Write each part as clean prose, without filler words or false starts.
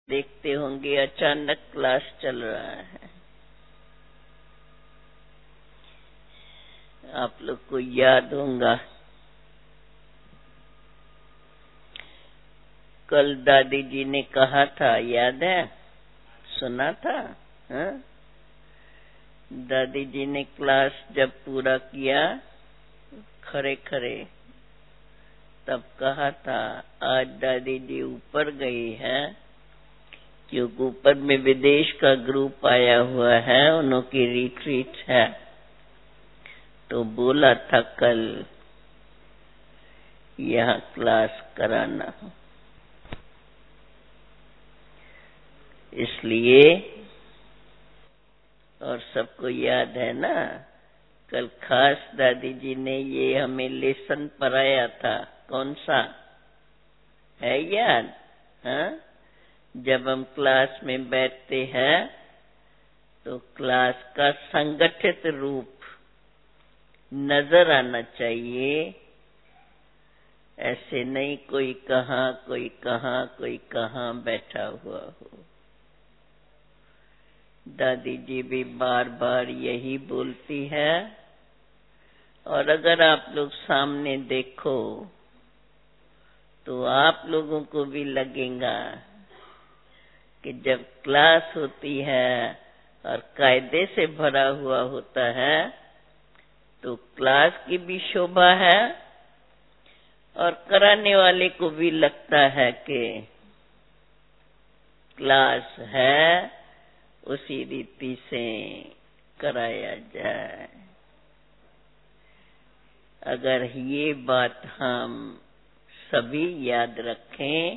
देखते होंगे अचानक क्लास चल रहा है। आप लोग को याद होगा कल दादी जी ने कहा था, याद है? सुना था? हाँ? दादी जी ने क्लास जब पूरा किया खड़े खड़े, तब कहा था आज दादी जी ऊपर गई है क्योंकि ऊपर में विदेश का ग्रुप आया हुआ है, उन्हों की रिट्रीट है। तो बोला था कल यहाँ क्लास कराना, इसलिए। और सबको याद है ना, कल खास दादी जी ने ये हमें लेसन पढ़ाया था। कौन सा है याद? हाँ? जब हम क्लास में बैठते हैं तो क्लास का संगठित रूप नजर आना चाहिए। ऐसे नहीं कोई कहाँ कोई कहाँ कोई कहाँ बैठा हुआ हो। दादी जी भी बार बार यही बोलती है। और अगर आप लोग सामने देखो तो आप लोगों को भी लगेगा कि जब क्लास होती है और कायदे से भरा हुआ होता है तो क्लास की भी शोभा है और कराने वाले को भी लगता है कि क्लास है, उसी रीति से कराया जाए। अगर ये बात हम सभी याद रखें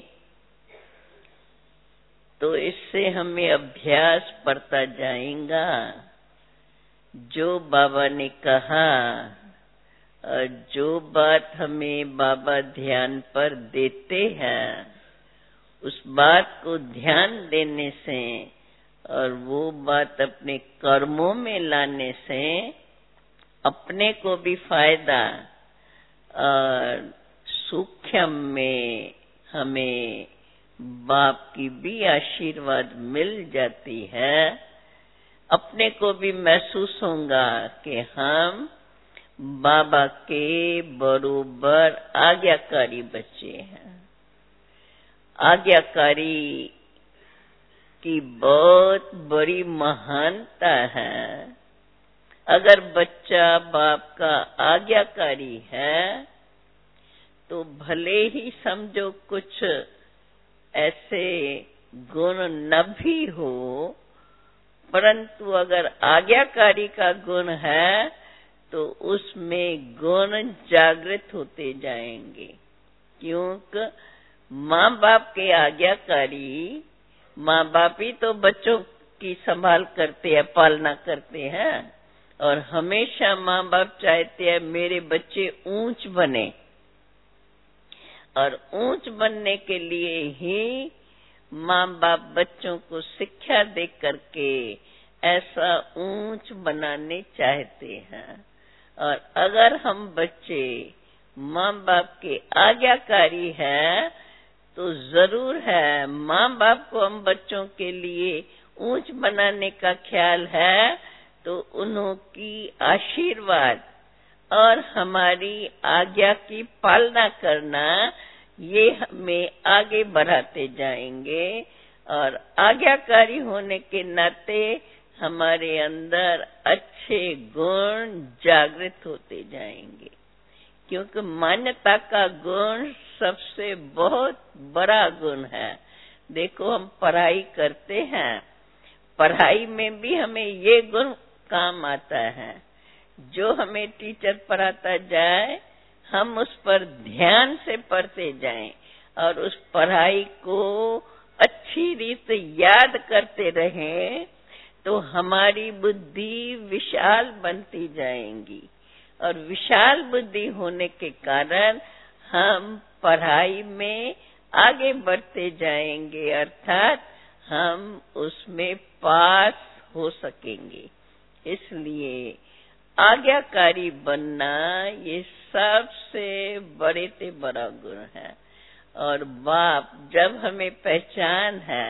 तो इससे हमें अभ्यास पड़ता जाएगा। जो बाबा ने कहा और जो बात हमें बाबा ध्यान पर देते हैं, उस बात को ध्यान देने से और वो बात अपने कर्मों में लाने से अपने को भी फायदा और सूक्ष्म में हमें बाप की भी आशीर्वाद मिल जाती है। अपने को भी महसूस होगा कि हम बाबा के बरोबर आज्ञाकारी बच्चे हैं। आज्ञाकारी की बहुत बड़ी महानता है। अगर बच्चा बाप का आज्ञाकारी है तो भले ही समझो कुछ ऐसे गुण न भी हो, परंतु अगर आज्ञाकारी का गुण है तो उसमें गुण जागृत होते जाएंगे। क्योंकि माँ बाप के आज्ञाकारी, माँ बाप ही तो बच्चों की संभाल करते हैं, पालना करते हैं। और हमेशा माँ बाप चाहते हैं मेरे बच्चे ऊंच बने, और ऊंच बनने के लिए ही माँ बाप बच्चों को शिक्षा दे करके ऐसा ऊंच बनाने चाहते हैं। और अगर हम बच्चे माँ बाप के आज्ञाकारी हैं तो जरूर है माँ बाप को हम बच्चों के लिए ऊंच बनाने का ख्याल है तो उन्हों की आशीर्वाद और हमारी आज्ञा की पालना करना, ये हमें आगे बढ़ाते जाएंगे। और आज्ञाकारी होने के नाते हमारे अंदर अच्छे गुण जागृत होते जाएंगे। क्योंकि मान्यता का गुण सबसे बहुत बड़ा गुण है। देखो हम पढ़ाई करते हैं, पढ़ाई में भी हमें ये गुण काम आता है। जो हमें टीचर पढ़ाता जाए हम उस पर ध्यान से पढ़ते जाएं और उस पढ़ाई को अच्छी रीत याद करते रहें तो हमारी बुद्धि विशाल बनती जाएंगी। और विशाल बुद्धि होने के कारण हम पढ़ाई में आगे बढ़ते जाएंगे, अर्थात हम उसमें पास हो सकेंगे। इसलिए आज्ञाकारी बनना ये सबसे बड़े से बड़ा गुण है। और बाप जब हमें पहचान है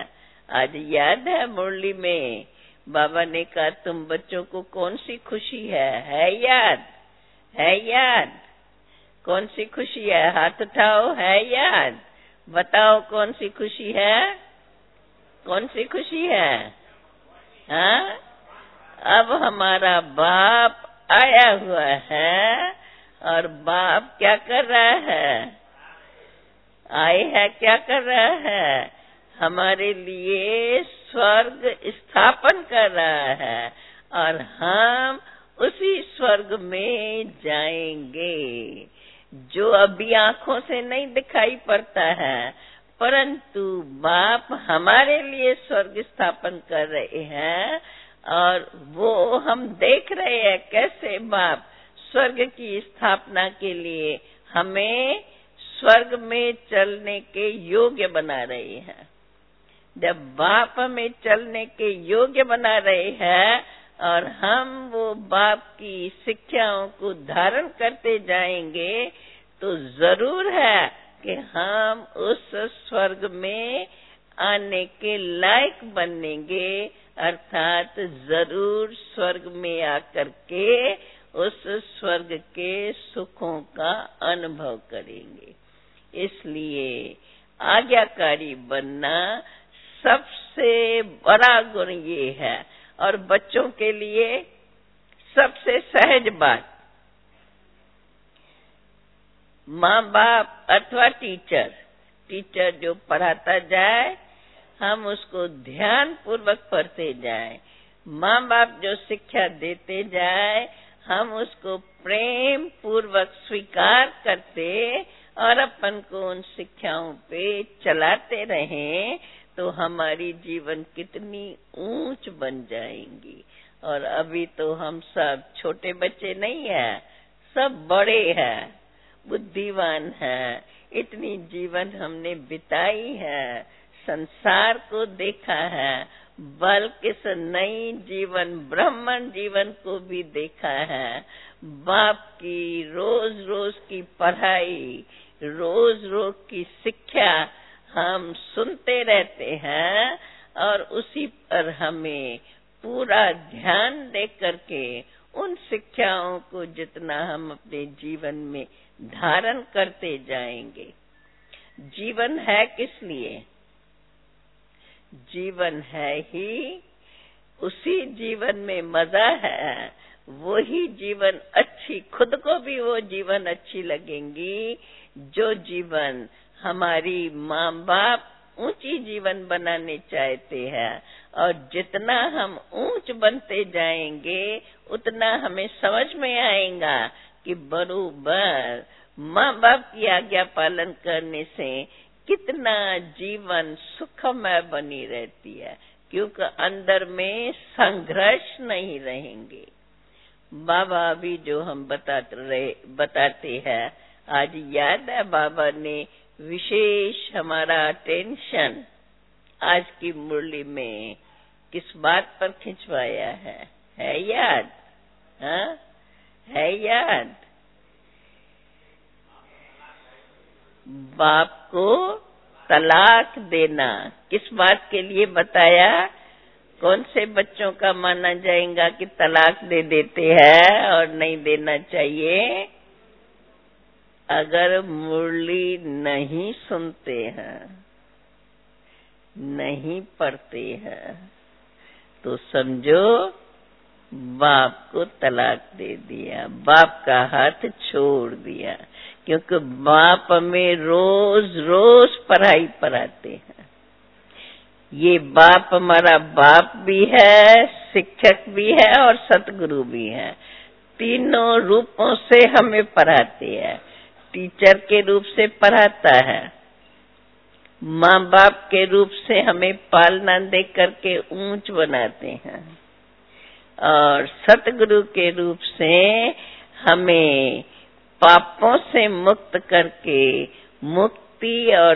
आज याद है मुरली में बाबा ने कहा तुम बच्चों को कौन सी खुशी है याद? है याद? कौन सी खुशी है? हाथ उठाओ, है याद? बताओ कौन सी खुशी है? कौन सी खुशी है? हाँ, अब हमारा बाप आया हुआ है और बाप क्या कर रहा है? आए है, क्या कर रहा है? हमारे लिए स्वर्ग स्थापन कर रहा है और हम उसी स्वर्ग में जाएंगे, जो अभी आंखों से नहीं दिखाई पड़ता है, परंतु बाप हमारे लिए स्वर्ग स्थापन कर रहे हैं और वो हम देख रहे हैं कैसे बाप स्वर्ग की स्थापना के लिए हमें स्वर्ग में चलने के योग्य बना रहे हैं। जब बाप हमें चलने के योग्य बना रहे हैं और हम वो बाप की शिक्षाओं को धारण करते जाएंगे, तो जरूर है कि हम उस स्वर्ग में आने के लायक बनेंगे, अर्थात जरूर स्वर्ग में आकर के उस स्वर्ग के सुखों का अनुभव करेंगे। इसलिए आज्ञाकारी बनना सबसे बड़ा गुण ये है और बच्चों के लिए सबसे सहज बात। माँ बाप अथवा टीचर जो पढ़ाता जाए हम उसको ध्यान पूर्वक पढ़ते जाए। माँ बाप जो शिक्षा देते जाए हम उसको प्रेम पूर्वक स्वीकार करते और अपन को उन शिक्षाओं पे चलाते रहें, तो हमारी जीवन कितनी ऊंच बन जाएंगी। और अभी तो हम सब छोटे बच्चे नहीं है, सब बड़े हैं, बुद्धिमान है, इतनी जीवन हमने बिताई है, संसार को देखा है, बल्कि इस नई जीवन ब्राह्मण जीवन को भी देखा है। बाप की रोज रोज की पढ़ाई, रोज रोज की शिक्षा हम सुनते रहते हैं और उसी पर हमें पूरा ध्यान दे करके उन शिक्षाओं को जितना हम अपने जीवन में धारण करते जाएंगे। जीवन है किस लिए? जीवन है ही, उसी जीवन में मजा है, वो ही जीवन अच्छी, खुद को भी वो जीवन अच्छी लगेंगी जो जीवन हमारी माँ बाप ऊंची जीवन बनाने चाहते हैं। और जितना हम ऊंच बनते जाएंगे उतना हमें समझ में आएगा कि बरोबर माँ बाप की आज्ञा पालन करने से कितना जीवन सुखमय बनी रहती है, क्योंकि अंदर में संघर्ष नहीं रहेंगे। बाबा अभी जो हम बताते हैं, आज याद है बाबा ने विशेष हमारा अटेंशन आज की मुरली में किस बात पर खिंचवाया है याद? हाँ, है याद? बाप को तलाक देना किस बात के लिए बताया? कौन से बच्चों का माना जाएगा कि तलाक दे देते हैं और नहीं देना चाहिए? अगर मुरली नहीं सुनते हैं, नहीं पढ़ते हैं, तो समझो बाप को तलाक दे दिया, बाप का हाथ छोड़ दिया, क्योंकि बाप हमें रोज रोज पढ़ाई पढ़ाते हैं। ये बाप हमारा बाप भी है, शिक्षक भी है और सतगुरु भी है। तीनों रूपों से हमें पढ़ाते हैं। टीचर के रूप से पढ़ाता है, माँ बाप के रूप से हमें पालना दे करके ऊंच बनाते हैं, और सतगुरु के रूप से हमें पापों से मुक्त करके मुक्ति और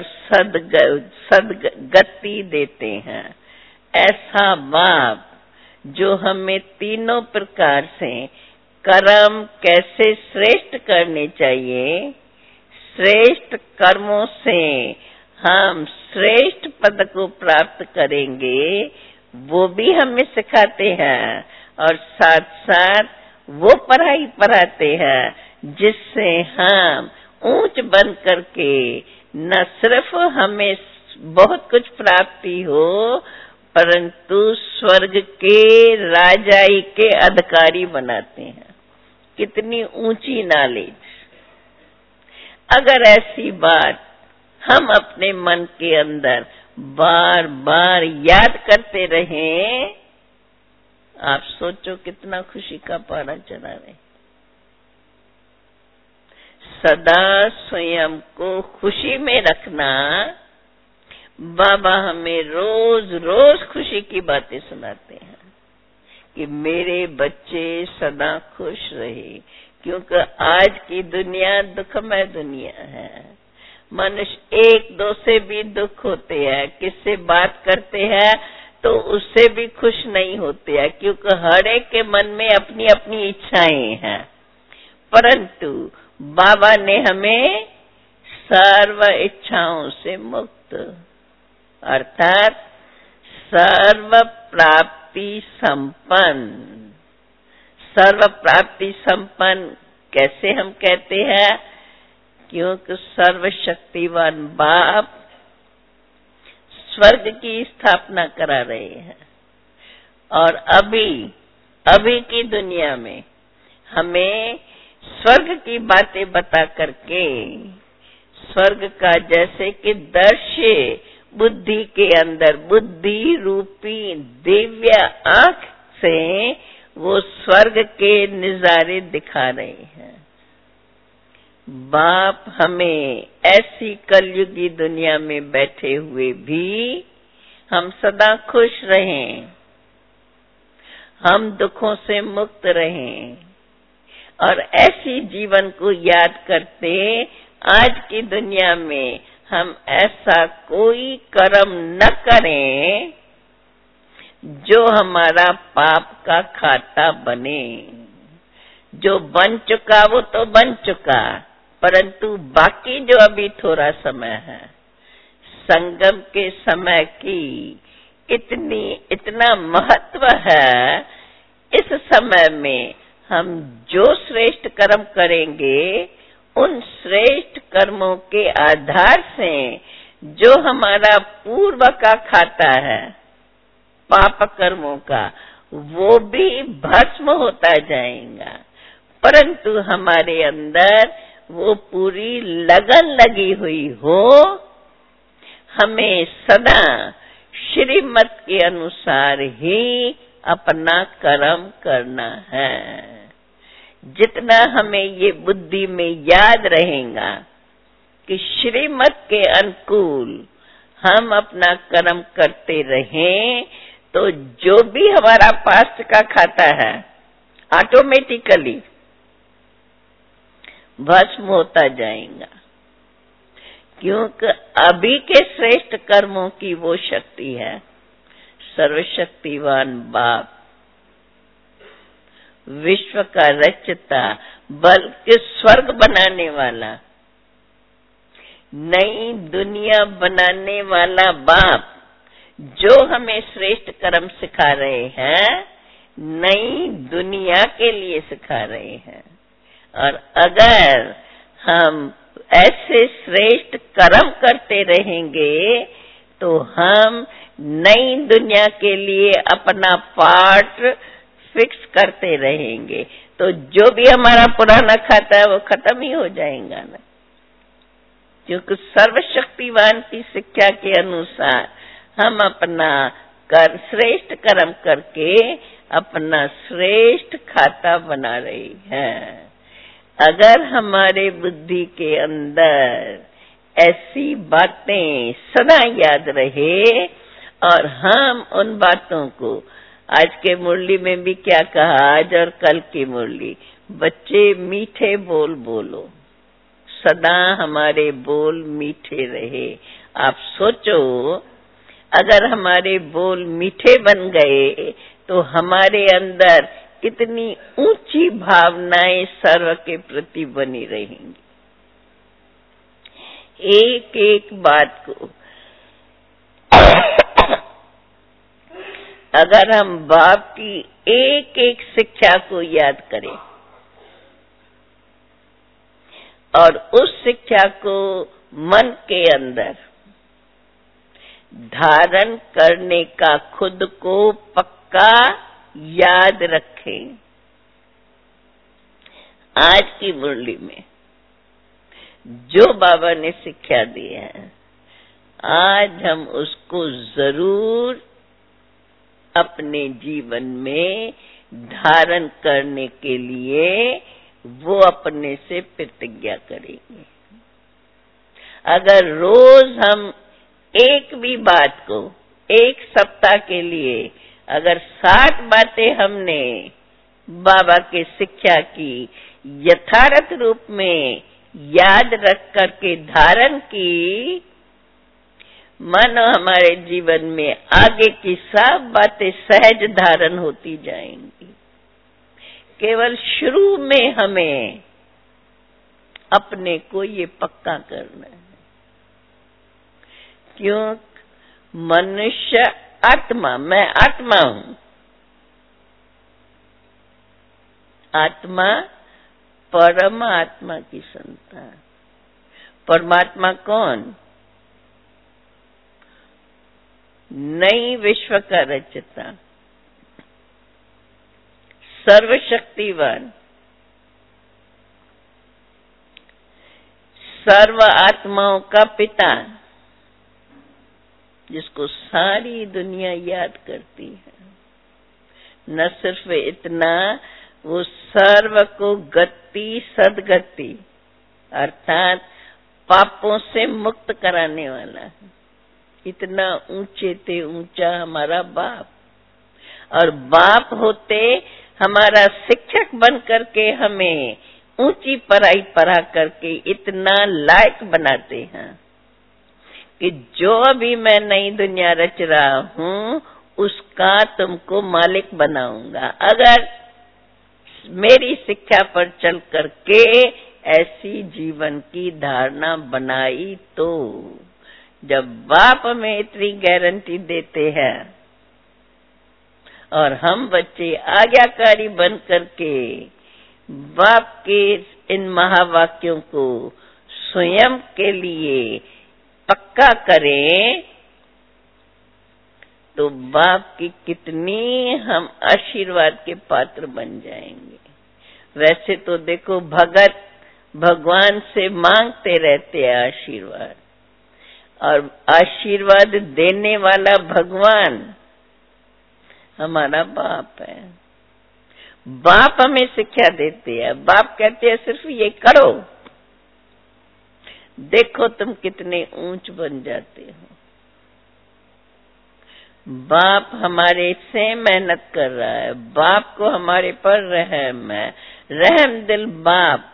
सदगति देते हैं। ऐसा बाप जो हमें तीनों प्रकार से कर्म कैसे श्रेष्ठ करने चाहिए, श्रेष्ठ कर्मों से हम श्रेष्ठ पद को प्राप्त करेंगे, वो भी हमें सिखाते हैं और साथ साथ वो पढ़ाई पढ़ाते हैं जिससे हम ऊंच बन करके न सिर्फ हमें बहुत कुछ प्राप्ति हो, परंतु स्वर्ग के राजाई के अधिकारी बनाते हैं। कितनी ऊंची नॉलेज! अगर ऐसी बात हम अपने मन के अंदर बार बार याद करते रहें, आप सोचो कितना खुशी का पारा चढ़ा रहे। सदा स्वयं को खुशी में रखना। बाबा हमें रोज रोज खुशी की बातें सुनाते हैं कि मेरे बच्चे सदा खुश रहे, क्योंकि आज की दुनिया दुखमय दुनिया है। मनुष्य एक दो से भी दुख होते हैं, किससे बात करते हैं तो उससे भी खुश नहीं होते हैं, क्योंकि हर एक के मन में अपनी अपनी इच्छाएं हैं। परंतु बाबा ने हमें सर्व इच्छाओं से मुक्त, अर्थात सर्व प्राप्ति संपन्न। सर्व प्राप्ति संपन्न कैसे हम कहते हैं? क्योंकि सर्वशक्तिवान बाप स्वर्ग की स्थापना करा रहे हैं और अभी की दुनिया में हमें स्वर्ग की बातें बता करके स्वर्ग का जैसे कि दृश्य बुद्धि के अंदर बुद्धि रूपी दिव्य आंख से वो स्वर्ग के नजारे दिखा रहे हैं। बाप हमें ऐसी कलयुगी दुनिया में बैठे हुए भी हम सदा खुश रहें, हम दुखों से मुक्त रहें और ऐसी जीवन को याद करते आज की दुनिया में हम ऐसा कोई कर्म न करें जो हमारा पाप का खाता बने। जो बन चुका वो तो बन चुका, परंतु बाकी जो अभी थोड़ा समय है, संगम के समय की इतना महत्व है। इस समय में हम जो श्रेष्ठ कर्म करेंगे, उन श्रेष्ठ कर्मों के आधार से जो हमारा पूर्व का खाता है पाप कर्मों का, वो भी भस्म होता जाएगा। परंतु हमारे अंदर वो पूरी लगन लगी हुई हो, हमें सदा श्रीमत के अनुसार ही अपना कर्म करना है। जितना हमें ये बुद्धि में याद रहेगा कि श्रीमत के अनुकूल हम अपना कर्म करते रहें, तो जो भी हमारा पास्ट का खाता है ऑटोमेटिकली भस्म होता जाएगा, क्योंकि अभी के श्रेष्ठ कर्मों की वो शक्ति है। सर्वशक्तिवान बाप विश्व का रचता, बल्कि स्वर्ग बनाने वाला, नई दुनिया बनाने वाला बाप जो हमें श्रेष्ठ कर्म सिखा रहे हैं, नई दुनिया के लिए सिखा रहे हैं। और अगर हम ऐसे श्रेष्ठ कर्म करते रहेंगे तो हम नई दुनिया के लिए अपना पार्ट फिक्स करते रहेंगे, तो जो भी हमारा पुराना खाता है वो खत्म ही हो जाएगा ना। क्योंकि सर्वशक्तिवान की शिक्षा के अनुसार हम अपना श्रेष्ठ कर्म करके अपना श्रेष्ठ खाता बना रहे हैं। अगर हमारे बुद्धि के अंदर ऐसी बातें सदा याद रहे और हम उन बातों को, आज के मुरली में भी क्या कहा, आज और कल की मुरली, बच्चे मीठे बोल बोलो, सदा हमारे बोल मीठे रहे। आप सोचो अगर हमारे बोल मीठे बन गए तो हमारे अंदर कितनी ऊंची भावनाएं सर्व के प्रति बनी रहेंगी। एक एक बात को अगर हम बाप की एक एक शिक्षा को याद करें और उस शिक्षा को मन के अंदर धारण करने का खुद को पक्का याद रखें। आज की मुरली में जो बाबा ने शिक्षा दी है, आज हम उसको जरूर अपने जीवन में धारण करने के लिए वो अपने से प्रतिज्ञा करेंगे। अगर रोज हम एक भी बात को एक सप्ताह के लिए अगर 60 बातें हमने बाबा के शिक्षा की यथार्थ रूप में याद रख करके धारण की, मानो हमारे जीवन में आगे की सब बातें सहज धारण होती जाएंगी। केवल शुरू में हमें अपने को ये पक्का करना है, क्यों? मनुष्य आत्मा, मैं आत्मा हूं। आत्मा परमात्मा की संतान। परमात्मा कौन? नई विश्व का रचता, सर्वशक्तिवान, सर्व आत्माओं का पिता, जिसको सारी दुनिया याद करती है। न सिर्फ इतना, वो सर्व को गति सदगति अर्थात पापों से मुक्त कराने वाला है। इतना ऊंचे ते ऊंचा हमारा बाप, और बाप होते हमारा शिक्षक बन करके हमें ऊंची पढ़ाई पढ़ा करके इतना लायक बनाते हैं कि जो अभी मैं नई दुनिया रच रहा हूं उसका तुमको मालिक बनाऊंगा। अगर मेरी शिक्षा पर चल करके ऐसी जीवन की धारणा बनाई तो, जब बाप हमें इतनी गारंटी देते हैं और हम बच्चे आज्ञाकारी बन करके बाप के इन महावाक्यों को स्वयं के लिए पक्का करें, तो बाप की कितनी हम आशीर्वाद के पात्र बन जाएंगे। वैसे तो देखो, भगत भगवान से मांगते रहते हैं आशीर्वाद, और आशीर्वाद देने वाला भगवान हमारा बाप है। बाप हमें शिक्षा देते हैं। बाप कहते हैं सिर्फ ये करो, देखो तुम कितने ऊंच बन जाते हो। बाप हमारे से मेहनत कर रहा है, बाप को हमारे पर रहम है। रहम दिल बाप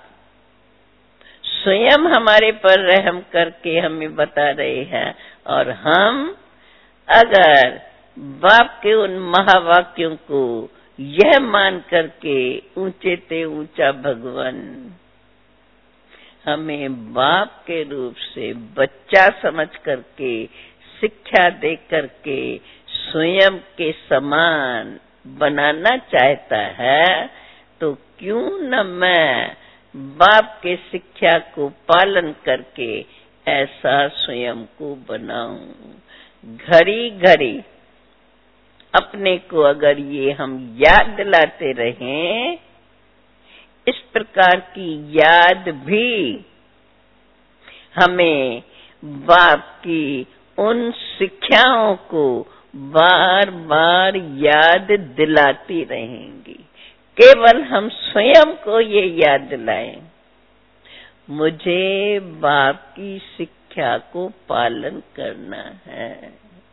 स्वयं हमारे पर रहम करके हमें बता रहे हैं, और हम अगर बाप के उन महावाक्यों को यह मान करके ऊंचे ते ऊंचा भगवान हमें बाप के रूप से बच्चा समझ करके शिक्षा दे करके स्वयं के समान बनाना चाहता है, तो क्यों न मैं बाप के शिक्षा को पालन करके ऐसा स्वयं को बनाऊं। घड़ी घड़ी अपने को अगर ये हम याद दिलाते रहें, इस प्रकार की याद भी हमें बाप की उन शिक्षाओं को बार बार याद दिलाती रहेंगी। केवल हम स्वयं को ये याद दिलाएं, मुझे बाप की शिक्षा को पालन करना है,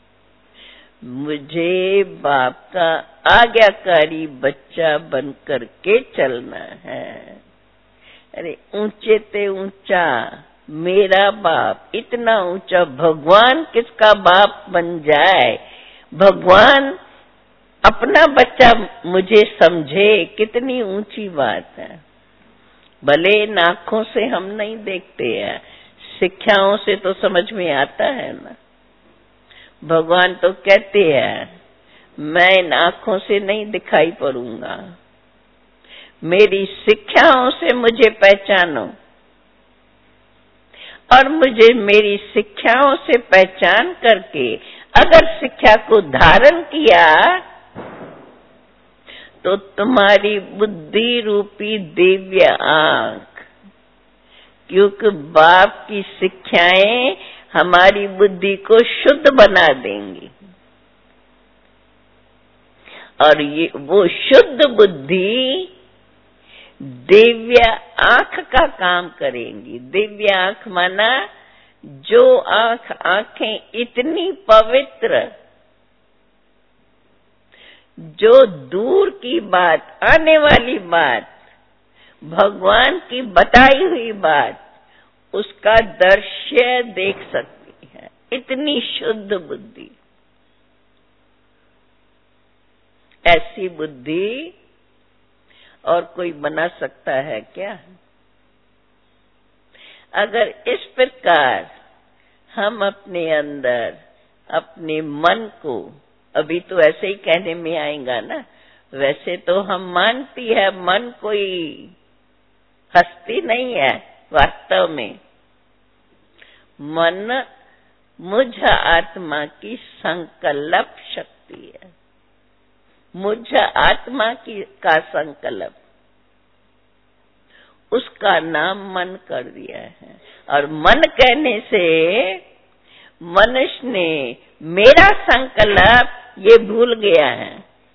मुझे बाप का आज्ञाकारी बच्चा बन करके चलना है। अरे ऊंचे ते ऊंचा मेरा बाप, इतना ऊंचा भगवान किसका बाप बन जाए, भगवान अपना बच्चा मुझे समझे, कितनी ऊंची बात है। भले आंखों से हम नहीं देखते हैं, शिक्षाओं से तो समझ में आता है ना। भगवान तो कहते हैं मैं इन आंखों से नहीं दिखाई पड़ूंगा, मेरी शिक्षाओं से मुझे पहचानो। और मुझे मेरी शिक्षाओं से पहचान करके अगर शिक्षा को धारण किया तो तुम्हारी बुद्धि रूपी दिव्य आंख, क्योंकि बाप की शिक्षाएं हमारी बुद्धि को शुद्ध बना देंगी, और ये वो शुद्ध बुद्धि दिव्य आंख का काम करेंगी। दिव्य आंख माना जो आंखें इतनी पवित्र, जो दूर की बात, आने वाली बात, भगवान की बताई हुई बात, उसका दृश्य देख सकती है, इतनी शुद्ध बुद्धि। ऐसी बुद्धि और कोई बना सकता है क्या? अगर इस प्रकार हम अपने अंदर अपने मन को, अभी तो ऐसे ही कहने में आएगा ना, वैसे तो हम मानती है मन कोई हस्ती नहीं है, वास्तव में मन मुझ आत्मा की संकल्प शक्ति है, मुझ आत्मा का संकल्प, उसका नाम मन कर दिया है। और मन कहने से मनुष्य ने मेरा संकल्प ये भूल गया है,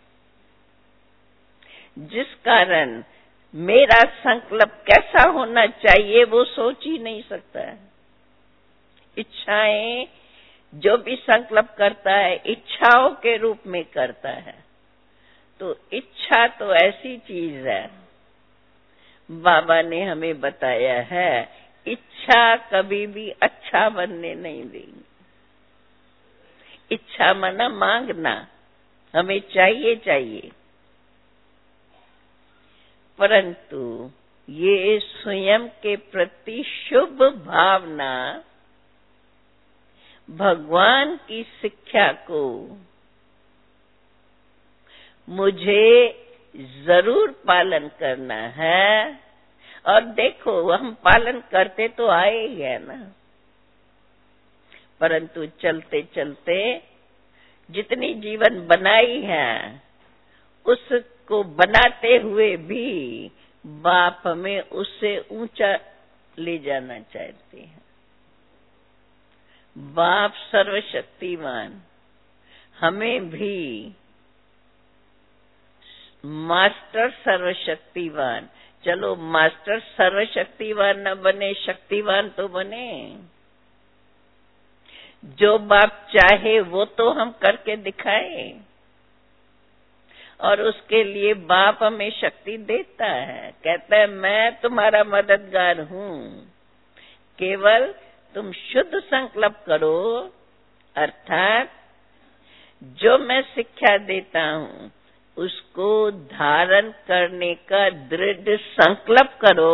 जिस कारण मेरा संकल्प कैसा होना चाहिए वो सोच ही नहीं सकता है। इच्छाएं, जो भी संकल्प करता है इच्छाओं के रूप में करता है। तो इच्छा तो ऐसी चीज है, बाबा ने हमें बताया है, इच्छा कभी भी अच्छा बनने नहीं देगी। इच्छा माना मांगना, हमें चाहिए चाहिए, परंतु ये स्वयं के प्रति शुभ भावना भगवान की शिक्षा को मुझे जरूर पालन करना है। और देखो हम पालन करते तो आए ही है ना, परंतु चलते चलते जितनी जीवन बनाई है उसको बनाते हुए भी बाप हमें उससे ऊंचा ले जाना चाहते हैं। बाप सर्वशक्तिमान हमें भी मास्टर सर्वशक्तिवान, चलो मास्टर सर्वशक्तिवान न बने, शक्तिवान तो बने। जो बाप चाहे वो तो हम करके दिखाए, और उसके लिए बाप हमें शक्ति देता है, कहता है मैं तुम्हारा मददगार हूँ, केवल तुम शुद्ध संकल्प करो, अर्थात जो मैं शिक्षा देता हूँ उसको धारण करने का दृढ़ संकल्प करो,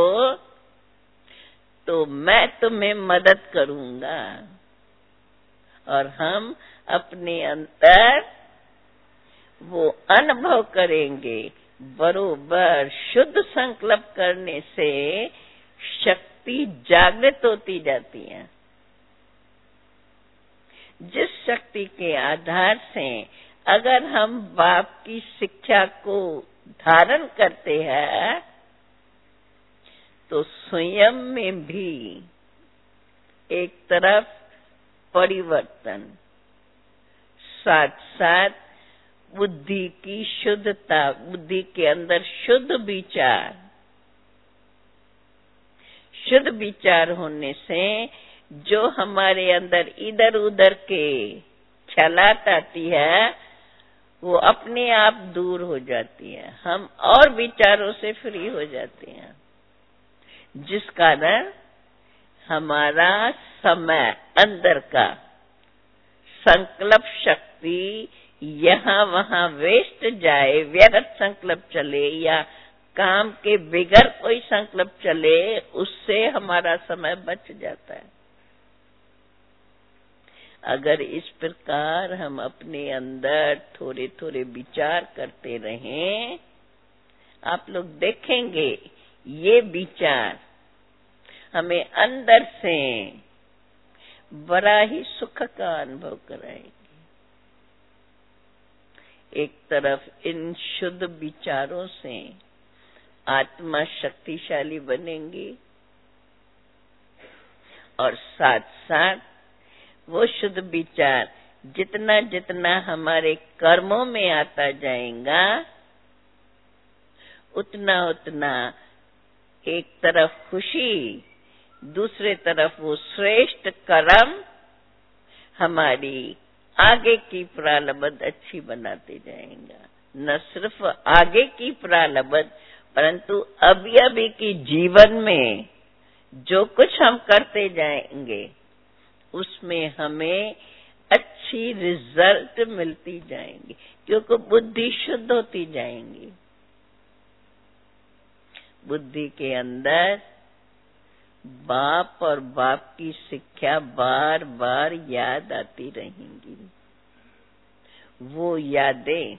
तो मैं तुम्हें मदद करूंगा। और हम अपने अंदर वो अनुभव करेंगे, बरोबर शुद्ध संकल्प करने से शक्ति जागृत होती जाती है। जिस शक्ति के आधार से अगर हम बाप की शिक्षा को धारण करते हैं तो स्वयं में भी एक तरफ परिवर्तन, साथ साथ बुद्धि की शुद्धता, बुद्धि के अंदर शुद्ध विचार होने से जो हमारे अंदर इधर उधर के ख्यालात आती है वो अपने आप दूर हो जाती है, हम और विचारों से फ्री हो जाते हैं, जिस कारण हमारा समय अंदर का संकल्प शक्ति यहाँ वहाँ वेस्ट जाए, व्यर्थ संकल्प चले या काम के बगैर कोई संकल्प चले, उससे हमारा समय बच जाता है। अगर इस प्रकार हम अपने अंदर थोड़े थोड़े विचार करते रहें, आप लोग देखेंगे ये विचार हमें अंदर से बड़ा ही सुख का अनुभव कराएंगे। एक तरफ इन शुद्ध विचारों से आत्मा शक्तिशाली बनेंगी और साथ साथ वो शुद्ध विचार जितना जितना हमारे कर्मों में आता जाएगा, उतना उतना एक तरफ खुशी, दूसरे तरफ वो श्रेष्ठ कर्म हमारी आगे की प्रारब्ध अच्छी बनाते जाएगा। न सिर्फ आगे की प्रारब्ध, परंतु अभी अभी की जीवन में जो कुछ हम करते जाएंगे उसमें हमें अच्छी रिजल्ट मिलती जाएंगी, क्योंकि बुद्धि शुद्ध होती जाएंगी। बुद्धि के अंदर बाप और बाप की शिक्षा बार बार याद आती रहेंगी। वो यादें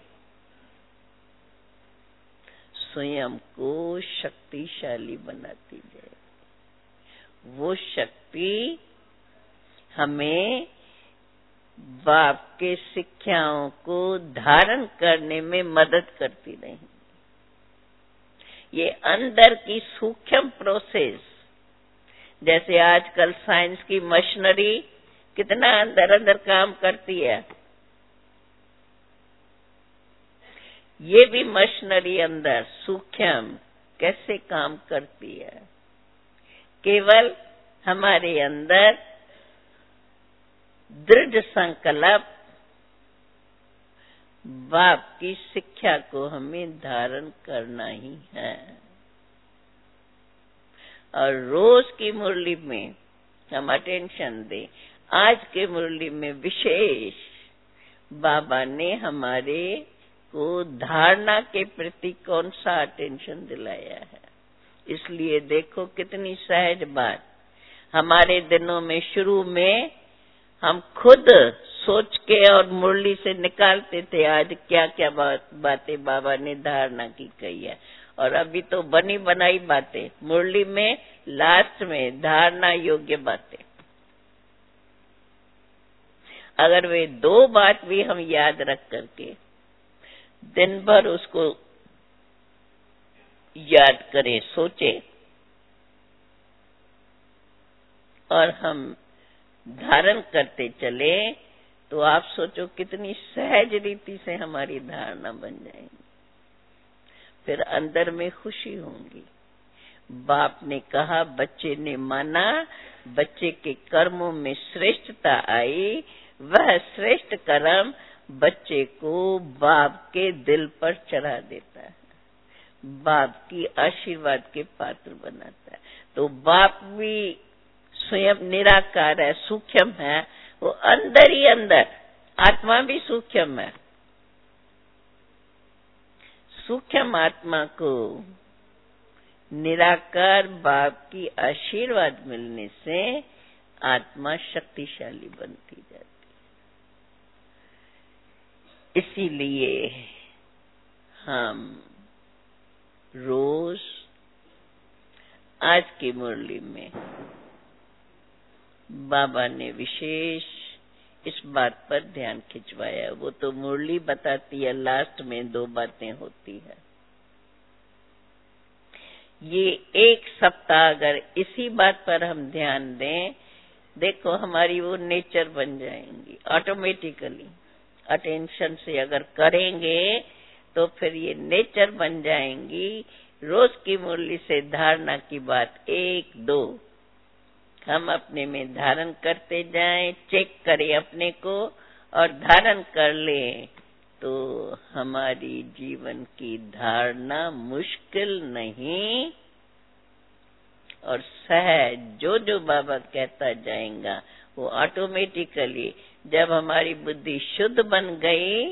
स्वयं को शक्तिशाली बनाती जाए। वो शक्ति हमें बाप के शिक्षाओं को धारण करने में मदद करती रहेंगी। ये अंदर की सूक्ष्म प्रोसेस, जैसे आजकल साइंस की मशीनरी कितना अंदर अंदर काम करती है, ये भी मशीनरी अंदर सूक्ष्म कैसे काम करती है। केवल हमारे अंदर दृढ़ संकल्प बाप की शिक्षा को हमें धारण करना ही है। और रोज की मुरली में हम अटेंशन दें। आज के मुरली में विशेष बाबा ने हमारे को धारणा के प्रति कौन सा अटेंशन दिलाया है। इसलिए देखो कितनी सहज बात हमारे दिनों में शुरू में हम खुद सोच के और मुरली से निकालते थे, आज क्या क्या बातें बाबा ने धारणा की कही है। और अभी तो बनी बनाई बातें मुरली में लास्ट में धारणा योग्य बातें। अगर वे दो बात भी हम याद रख करके दिन भर उसको याद करें, सोचे और हम धारण करते चले, तो आप सोचो कितनी सहज रीति से हमारी धारणा बन जाएगी। फिर अंदर में खुशी होगी। बाप ने कहा, बच्चे ने माना, बच्चे के कर्मों में श्रेष्ठता आई, वह श्रेष्ठ कर्म बच्चे को बाप के दिल पर चढ़ा देता है, बाप की आशीर्वाद के पात्र बनाता है। तो बाप भी स्वयं निराकार है, सूक्ष्म है, वो अंदर ही अंदर, आत्मा भी सूक्ष्म है। सूक्ष्म आत्मा को निराकार बाप की आशीर्वाद मिलने से आत्मा शक्तिशाली बनती जाती है। इसीलिए हम रोज आज की मुरली में बाबा ने विशेष इस बात पर ध्यान खिंचवाया। वो तो मुरली बताती है, लास्ट में दो बातें होती है। ये एक सप्ताह अगर इसी बात पर हम ध्यान दें, देखो हमारी वो नेचर बन जाएंगी ऑटोमेटिकली। अटेंशन से अगर करेंगे तो फिर ये नेचर बन जाएंगी। रोज की मुरली से धारणा की बात एक दो हम अपने में धारण करते जाएं, चेक करें अपने को और धारण कर लें, तो हमारी जीवन की धारणा मुश्किल नहीं और सहज जो जो बाबा कहता जाएगा वो ऑटोमेटिकली। जब हमारी बुद्धि शुद्ध बन गई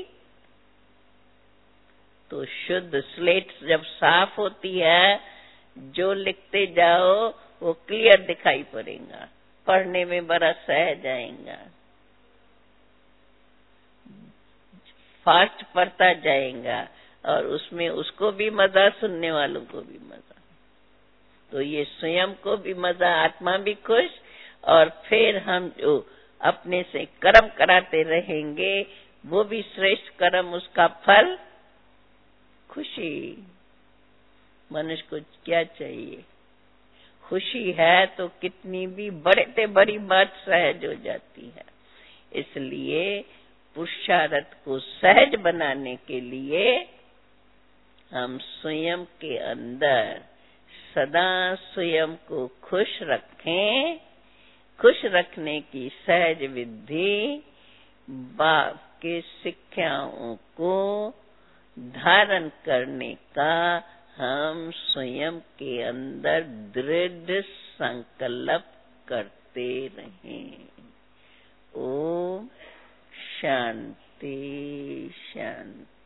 तो शुद्ध स्लेट जब साफ होती है, जो लिखते जाओ वो क्लियर दिखाई पड़ेगा, पढ़ने में बड़ा सहज आएगा। फास्ट पढ़ता जाएगा और उसमें उसको भी मजा, सुनने वालों को भी मजा। तो ये स्वयं को भी मजा, आत्मा भी खुश, और फिर हम जो अपने से कर्म कराते रहेंगे वो भी श्रेष्ठ कर्म, उसका फल खुशी। मनुष्य को क्या चाहिए? खुशी है तो कितनी भी बड़े से बड़ी बात सहज हो जाती है। इसलिए पुरुषार्थ को सहज बनाने के लिए हम स्वयं के अंदर सदा स्वयं को खुश रखें। खुश रखने की सहज विधि बाप के शिक्षाओं को धारण करने का हम स्वयं के अंदर दृढ़ संकल्प करते रहें। ओम शांति शांति।